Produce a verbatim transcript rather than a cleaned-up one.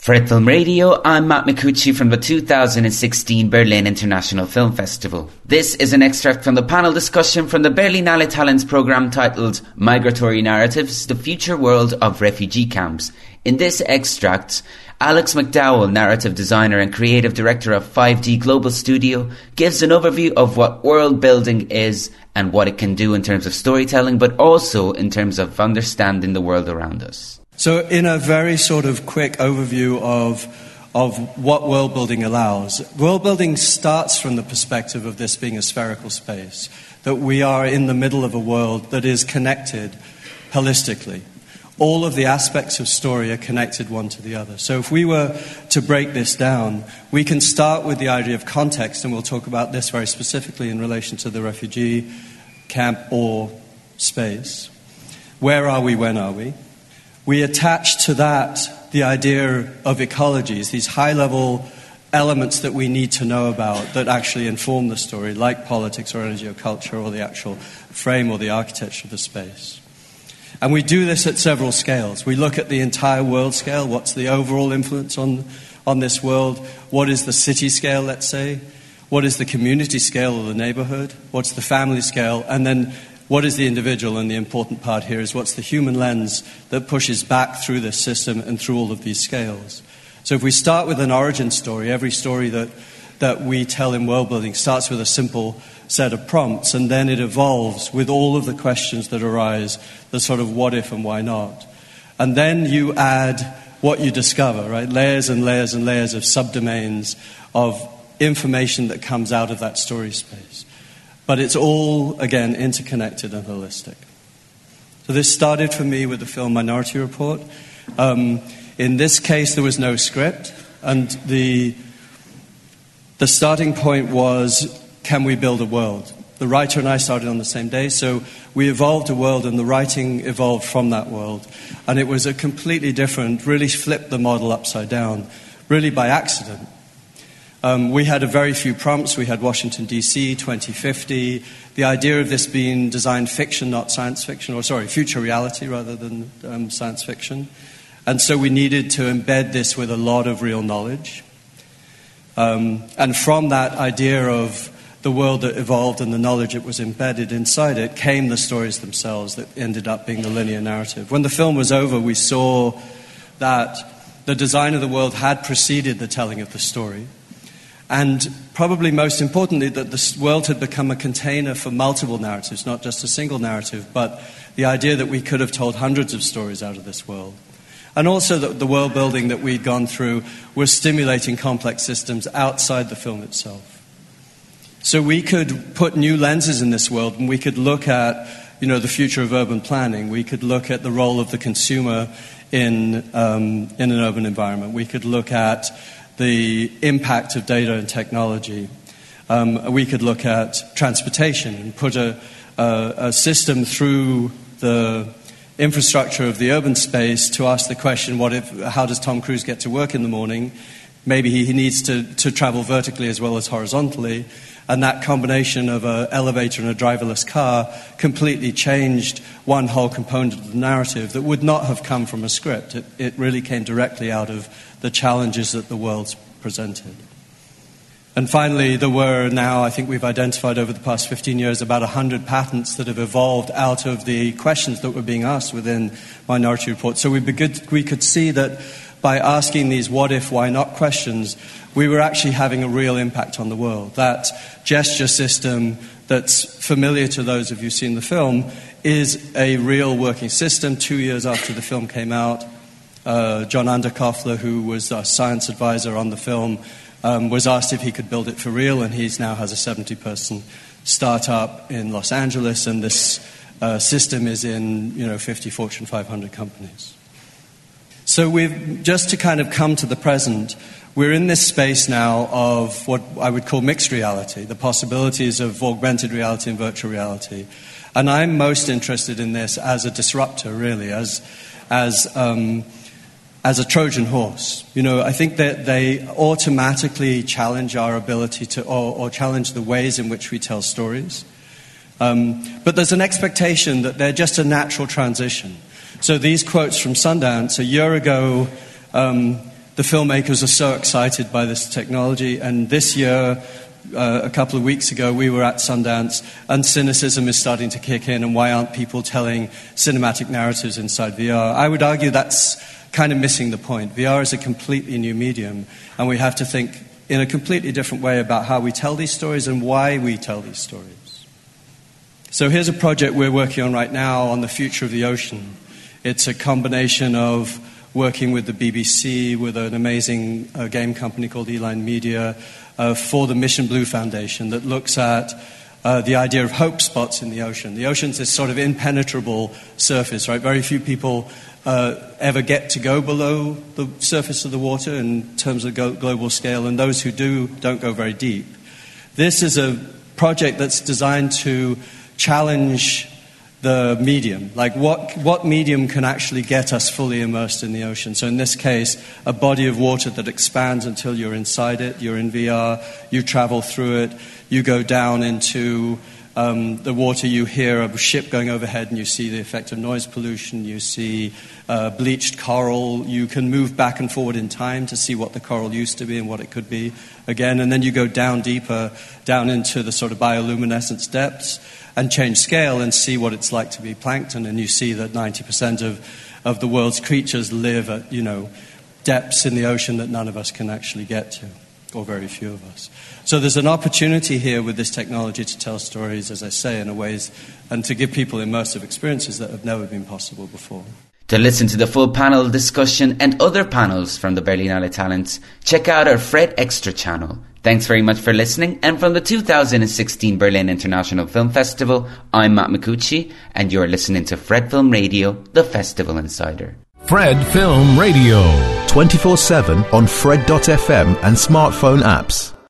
For Red Film Radio, I'm Matt Micucci from the two thousand sixteen Berlin International Film Festival. This is an extract from the panel discussion from the Berlinale Talents programme titled Migratory Narratives, the Future World of Refugee Camps. In this extract, Alex McDowell, narrative designer and creative director of five D Global Studio, gives an overview of what world building is and what it can do in terms of storytelling, but also in terms of understanding the world around us. So in a very sort of quick overview of of what world building allows, world building starts from the perspective of this being a spherical space, that we are in the middle of a world that is connected holistically. All of the aspects of story are connected one to the other. So if we were to break this down, we can start with the idea of context, and we'll talk about this very specifically in relation to the refugee camp or space. Where are we, when are we? We attach to that the idea of ecologies, these high-level elements that we need to know about that actually inform the story, like politics or energy or culture or the actual frame or the architecture of the space. And we do this at several scales. We look at the entire world scale. What's the overall influence on, on this world? What is the city scale, let's say? What is the community scale or the neighborhood? What's the family scale? And then what is the individual? And the important part here is what's the human lens that pushes back through this system and through all of these scales. So if we start with an origin story, every story that, that we tell in world building starts with a simple set of prompts, and then it evolves with all of the questions that arise, the sort of what if and why not. And then you add what you discover, right? Layers and layers and layers of subdomains of information that comes out of that story space. But it's all, again, interconnected and holistic. So this started for me with the film Minority Report. Um, in this case, there was no script, and the the starting point was, can we build a world? The writer and I started on the same day, so we evolved a world, and the writing evolved from that world. And it was a completely different, really flipped the model upside down, really by accident. Um, we had a very few prompts. We had Washington, D C, twenty fifty. The idea of this being design fiction, not science fiction, or sorry, future reality rather than um, science fiction. And so we needed to embed this with a lot of real knowledge. Um, and from that idea of the world that evolved and the knowledge that was embedded inside it came the stories themselves that ended up being the linear narrative. When the film was over, we saw that the design of the world had preceded the telling of the story. And probably most importantly, that the world had become a container for multiple narratives, not just a single narrative, but the idea that we could have told hundreds of stories out of this world. And also that the world building that we'd gone through was stimulating complex systems outside the film itself. So we could put new lenses in this world, and we could look at, you know, the future of urban planning. We could look at the role of the consumer in um, in an urban environment. We could look at the impact of data and technology. Um, we could look at transportation and put a, a, a system through the infrastructure of the urban space to ask the question, what if, how does Tom Cruise get to work in the morning? Maybe he, he needs to, to travel vertically as well as horizontally. And that combination of an elevator and a driverless car completely changed one whole component of the narrative that would not have come from a script. It, it really came directly out of the challenges that the world's presented. And finally, there were now, I think we've identified over the past fifteen years, about one hundred patents that have evolved out of the questions that were being asked within Minority Report. So we, begood, we could see that by asking these what if, why not questions, we were actually having a real impact on the world. That gesture system that's familiar to those of you who've seen the film is a real working system. Two years after the film came out, uh, John Underkoffler, who was a science advisor on the film, um, was asked if he could build it for real, and he now has a seventy-person startup in Los Angeles, and this uh, system is in, you know, fifty Fortune five hundred companies. So we've, just to kind of come to the present, we're in this space now of what I would call mixed reality, the possibilities of augmented reality and virtual reality. And I'm most interested in this as a disruptor, really, as as um, as a Trojan horse. You know, I think that they automatically challenge our ability to, or, or challenge the ways in which we tell stories. Um, but there's an expectation that they're just a natural transition. So these quotes from Sundance, a year ago, um, the filmmakers are so excited by this technology. And this year, uh, a couple of weeks ago, we were at Sundance, and cynicism is starting to kick in. And why aren't people telling cinematic narratives inside V R? I would argue that's kind of missing the point. V R is a completely new medium, and we have to think in a completely different way about how we tell these stories and why we tell these stories. So here's a project we're working on right now on the future of the ocean. It's a combination of working with the B B C, with an amazing uh, game company called Eline Media, uh, for the Mission Blue Foundation that looks at uh, the idea of hope spots in the ocean. The ocean's this sort of impenetrable surface, right? Very few people uh, ever get to go below the surface of the water in terms of go- global scale, and those who do don't go very deep. This is a project that's designed to challenge the medium, like what, what medium can actually get us fully immersed in the ocean. So in this case, a body of water that expands until you're inside it, you're in V R, you travel through it, you go down into um, the water, you hear a ship going overhead and you see the effect of noise pollution, you see uh, bleached coral, you can move back and forward in time to see what the coral used to be and what it could be again, and then you go down deeper, down into the sort of bioluminescence depths, and change scale and see what it's like to be plankton, and you see that ninety percent of, of the world's creatures live at, you know, depths in the ocean that none of us can actually get to, or very few of us. So there's an opportunity here with this technology to tell stories, as I say, in a ways, and to give people immersive experiences that have never been possible before. To listen to the full panel discussion and other panels from the Berlinale Talents, check out our Fred Extra channel. Thanks very much for listening, and from the two thousand sixteen Berlin International Film Festival, I'm Matt Micucci, and you're listening to Fred Film Radio, the Festival Insider. Fred Film Radio. twenty-four seven on Fred dot f m and smartphone apps.